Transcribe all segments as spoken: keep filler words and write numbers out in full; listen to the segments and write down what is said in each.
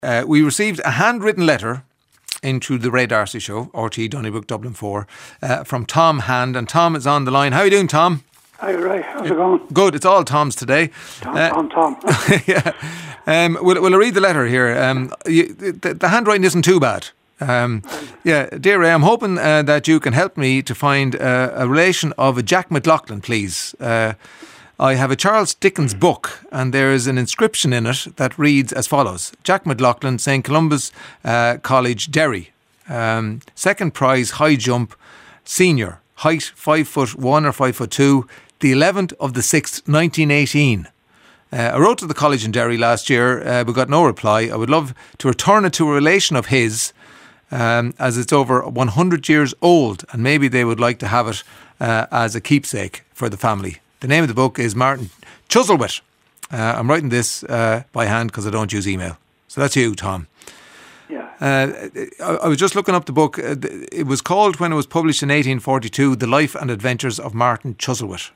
Uh, we received a handwritten letter into the Ray D'Arcy Show, R T Donnybrook, Dublin four, uh, from Tom Hand. And Tom is on the line. How are you doing, Tom? Hi, Ray. How's it going? Good. It's all Toms today. Tom, uh, Tom, Tom. yeah. Um, will, will I read the letter here? Um, you, the, the handwriting isn't too bad. Um, yeah, dear Ray, I'm hoping uh, that you can help me to find uh, a relation of a Jack McLaughlin, please. Uh, I have a Charles Dickens book and there is an inscription in it that reads as follows. Jack McLaughlin, Saint Columba's uh, College, Derry. Um, second prize, high jump, senior. Height, five foot one or five foot two. The eleventh of the sixth, nineteen eighteen. Uh, I wrote to the college in Derry last year, uh, but got no reply. I would love to return it to a relation of his, um, as it's over one hundred years old, and maybe they would like to have it uh, as a keepsake for the family. The name of the book is Martin Chuzzlewit. Uh, I'm writing this uh, by hand because I don't use email. So that's you, Tom. Yeah. Uh, I, I was just looking up the book. Uh, it was called, when it was published in eighteen forty-two, The Life and Adventures of Martin Chuzzlewit.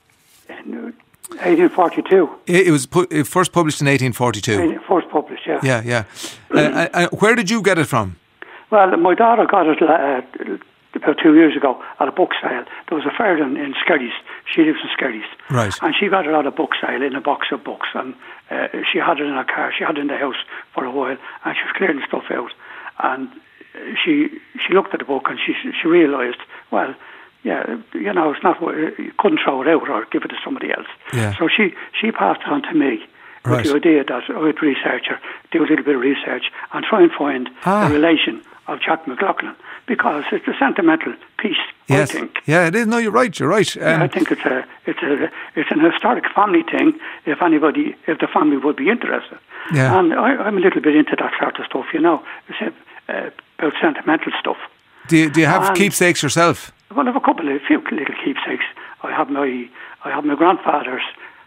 eighteen forty-two. It, it was pu- it first published in eighteen forty-two. First published, yeah. Yeah, yeah. uh, uh, where did you get it from? Well, my daughter got it uh, about two years ago at a book sale. There was a fair in, in Skerries. She lives in Skerries. Right. And she got it at a book sale in a box of books. And uh, she had it in her car. She had it in the house for a while. And she was clearing stuff out. And she she looked at the book and she she realised, well, yeah, you know, it's not, you couldn't throw it out or give it to somebody else. Yeah. So she, she passed it on to me. Right. With the idea that I would research her, do a little bit of research and try and find ah. a relation of Jack McLaughlin, because it's a sentimental piece, yes. I think. Yeah, it is. No, you're right. You're right. Um, yeah, I think it's a it's a it's an historic family thing. If anybody, if the family would be interested, yeah. And I, I'm a little bit into that sort of stuff, you know, it's, uh, about sentimental stuff. Do you, do you have and, keepsakes yourself? Well, I have a couple of a few little keepsakes. I have my I have my grandfather's.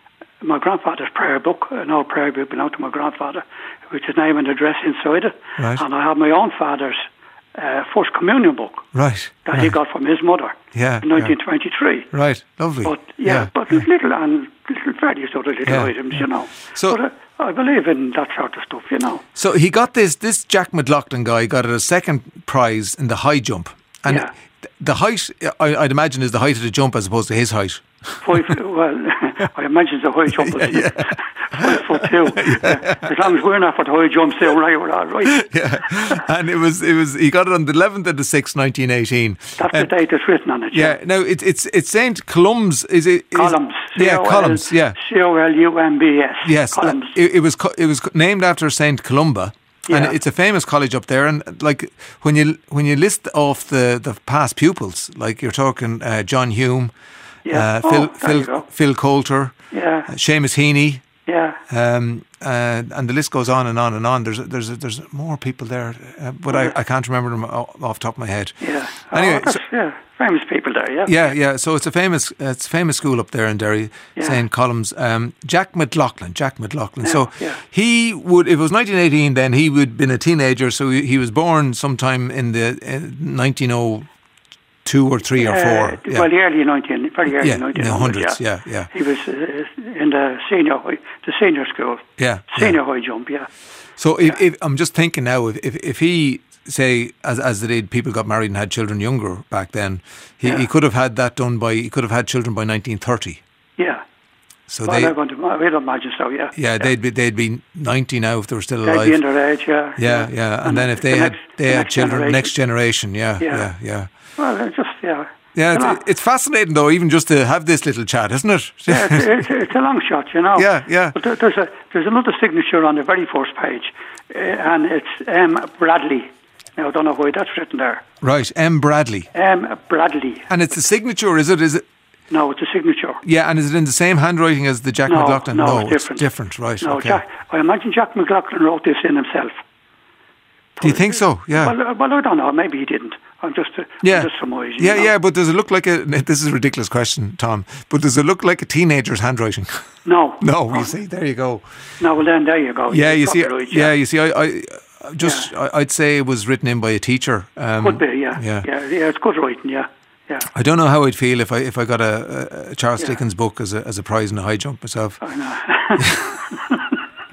My grandfather's prayer book, an old prayer book belonged to my grandfather, with his name and address inside it. Right. And I have my own father's uh, First Communion book right. that right. he got from his mother yeah, in nineteen twenty-three. Yeah. Right, lovely. But yeah, yeah. but yeah. little and little various other little yeah. items, you know. So, but uh, I believe in that sort of stuff, you know. So he got this, this Jack McLaughlin guy got a second prize in the high jump. And yeah. the height, I, I'd imagine, is the height of the jump as opposed to his height. Five, well, I imagine the high jump is yeah, yeah. five foot two. Yeah. As long as we're not for the high jumps, then right, we're all right. Yeah, and it was it was he got it on the eleventh of the sixth, nineteen eighteen. That's um, the date that's written on it. Yeah. yeah. Now it's it's it's Saint Columba's. Is it? Is, Columns. Yeah, Columns. Yeah. C O L U M B S. Yes. Columns. Uh, it, it was it was named after Saint Columba. Yeah. And it's a famous college up there, and like when you when you list off the, the past pupils, like you're talking uh, John Hume, yeah. uh, Phil oh, Phil Phil Coulter, yeah, uh, Seamus Heaney, yeah, um, uh, and the list goes on and on and on. There's there's there's more people there, uh, but yeah. I, I can't remember them off the top of my head. Yeah. Anyway, oh, so, yeah, famous people there. Yeah. Yeah, yeah. So it's a famous it's a famous school up there in Derry, yeah. Saint Columba's. Um, Jack McLaughlin, Jack McLaughlin. Yeah, so yeah. he would, if it was nineteen eighteen, then he would have been a teenager. So he, he was born sometime in the uh, nineteen oh two or three or four. Uh, yeah. Well, the early nineteen, very early yeah, nineteen hundreds. Yeah. yeah, yeah. He was uh, in the senior high, the senior school. Yeah, senior yeah. high jump. Yeah. So if, if I'm just thinking now, if if, if he say as as they did, people got married and had children younger back then, he, yeah. he could have had that done by he could have had children by nineteen thirty. Yeah. So well, they, I'm going to, I would imagine so. Yeah. Yeah, yeah. they'd be they'd be ninety now if they were still alive. They'd be in their age. Yeah. Yeah, yeah. yeah. And, and then if they the had next, they the had next children, generation. next generation. Yeah, yeah, yeah, yeah. Well, it's just yeah. Yeah, it's, it's fascinating though, even just to have this little chat, isn't it? Yeah, it's, it's, it's a long shot, you know. Yeah, yeah. But there, there's a there's another signature on the very first page, uh, and it's M. Bradley. Now I don't know why that's written there. Right, M. Bradley. M. Bradley. And it's a signature, is it? Is it? No, it's a signature. Yeah, and is it in the same handwriting as the Jack no, McLaughlin? No, no it's different. It's different, right? No, okay. Jack, I imagine Jack McLaughlin wrote this in himself. Do you think so? Yeah. Well, well I don't know. Maybe he didn't. I'm just, uh, yeah. I'm just surmising. Yeah, you know? yeah. But does it look like a? This is a ridiculous question, Tom. But does it look like a teenager's handwriting? No. no. no. You see, there you go. No. Well, then there you go. Yeah, you, you see. Right, yeah. yeah, you see. I, I just, yeah. I, I'd say it was written in by a teacher. Um, Could be. Yeah. Yeah. Yeah. Yeah. It's good writing. Yeah. Yeah. I don't know how I'd feel if I if I got a, a Charles yeah. Dickens book as a as a prize in a high jump myself. I know.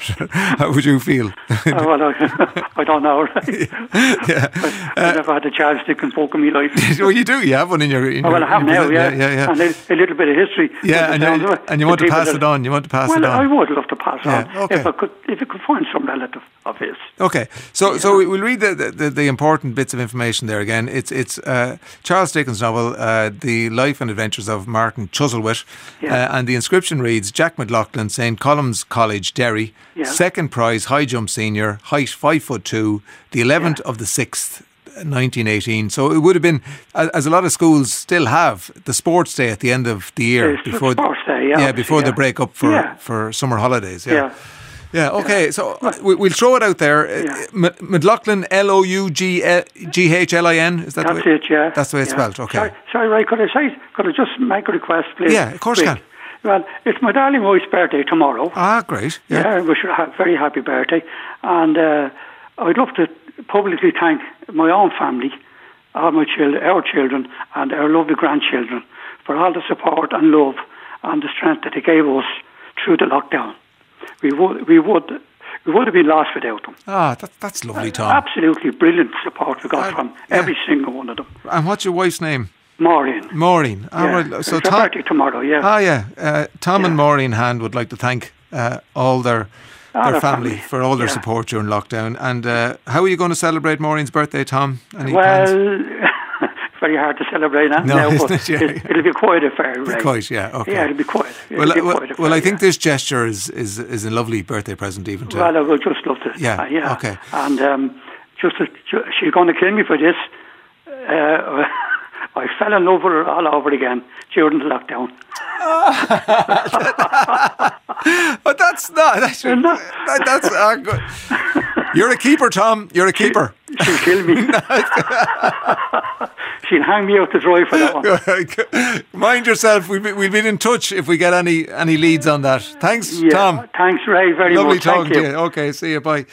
how would you feel? Oh, well, I, I don't know. Right? Yeah. I, I never had a chopstick in folk in my life. Well, you do. You have one in your. In oh, well, your, I have now, yeah. yeah, yeah, yeah. And a, a little bit of history. Yeah, and, you, and you want to pass it on. You want to pass well, it on. I would love to pass it yeah, on okay. if I could. If I could find some relative of his. Okay, so yeah. so we'll read the, the, the important bits of information there again. It's it's uh, Charles Dickens' novel, uh, The Life and Adventures of Martin Chuzzlewit, yeah. uh, and the inscription reads: Jack McLaughlin, Saint Colum's College, Derry, yeah. second prize, high jump senior, height five foot two, the eleventh yeah. of the sixth. nineteen eighteen. So it would have been, as a lot of schools still have, the sports day at the end of the year it's before, the sports day, yeah, yeah, before yeah. they break up for, yeah. for summer holidays. Yeah, yeah, yeah. Okay, yeah. so we, we'll throw it out there. Yeah. M- McLaughlin, L O U G H L I N. Is that that's the way? it? Yeah, that's the way it's yeah. spelled. Okay. Sorry, sorry, Ray. Could I say? Could I just make a request, please? Yeah, of course you can. Well, it's my darling wife's birthday tomorrow. Ah, great. Yeah, yeah I wish her a very happy birthday, and uh, I'd love to publicly thank my own family, all my children, our children, and our lovely grandchildren for all the support and love and the strength that they gave us through the lockdown. We would, we would, we would have been lost without them. Ah, that, that's lovely, Tom. Uh, absolutely brilliant support we got uh, from yeah. every single one of them. And what's your wife's name? Maureen. Maureen. Ah, yeah. well, so it's Tom, her birthday tomorrow. Yeah. Ah, yeah. Uh, Tom yeah. and Maureen Hand would like to thank uh, all their. Their family, family for all their yeah. support during lockdown. And uh, how are you going to celebrate Maureen's birthday, Tom? Any well, plans? very hard to celebrate that no, now, isn't but it? Yeah. it, it'll be quite a fair. Be right? quite, yeah, okay. Yeah, it'll be quite. It'll well, be well, quite well fair, I think yeah. this gesture is, is is a lovely birthday present, even to. Well, I would just love to. Yeah, uh, yeah. okay. And um, just to, ju- she's going to kill me for this. Uh, I fell in love with her all over again during the lockdown. But that's not. That's, that, that's uh, good. You're a keeper, Tom. You're a keeper. She, she'll kill me. She'll hang me out to dry for that one. Mind yourself. We'll be, we'll be in touch if we get any any leads on that. Thanks, yeah, Tom. Thanks, Ray, very Lovely much. talking Thank you. to you. Okay, see you. Bye.